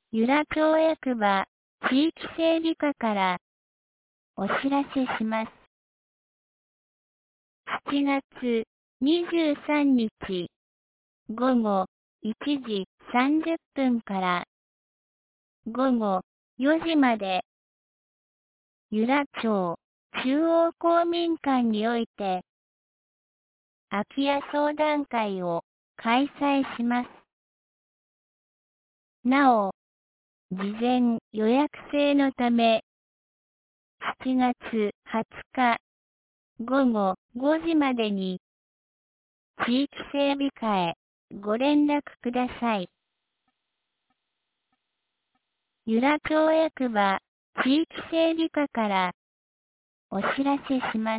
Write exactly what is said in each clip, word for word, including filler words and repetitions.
由良町役場地域整備課からお知らせします。しちがつにじゅうさんにちごごいちじさんじゅっぷんからごごよじまで由良町中央公民館において空き家相談会を開催します。なお、事前予約制のため、しちがつはつかごごごじまでに地域整備課へご連絡ください。由良町役場地域整備課からお知らせします。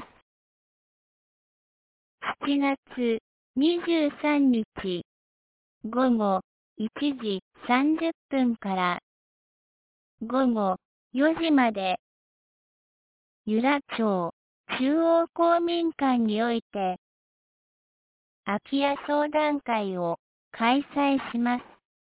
しちがつにじゅうさんにちごごいちじさんじゅっぷんからごごよじまで由良町中央公民館において空き家相談会を開催します。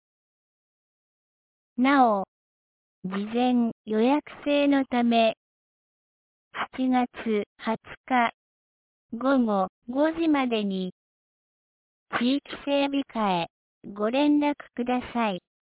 なお、事前予約制のため、しちがつはつかごごごじまでに地域整備課へご連絡ください。